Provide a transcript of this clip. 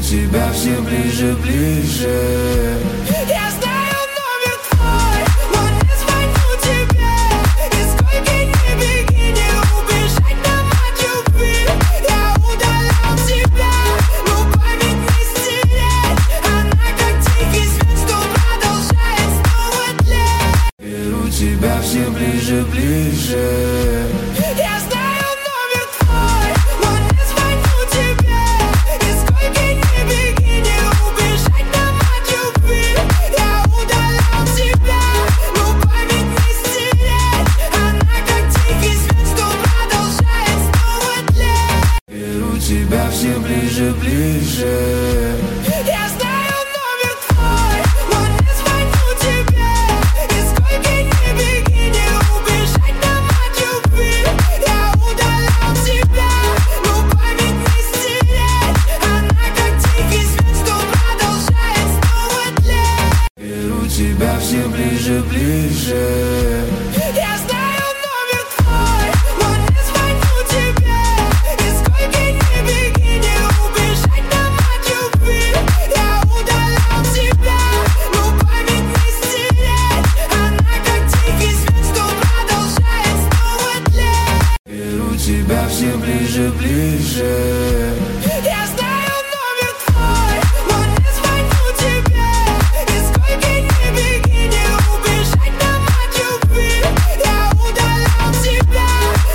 тебя все ближе, ближе. Я знаю номер твой, но не звоню тебе. И сколько ни беги, не убежать нам от любви. Я удалял себя, но память не стереть. Она как тихий свет, что продолжает снова тлеть. Беру тебя все ближе, ближе. Я знаю номер твой, но не звоню тебе. И сколько ни беги, не убежать нам от любви. Я удалял себя, но память не стереть. Она как тихий свет, что продолжает снова тлеть. Беру тебя все ближе, ближе.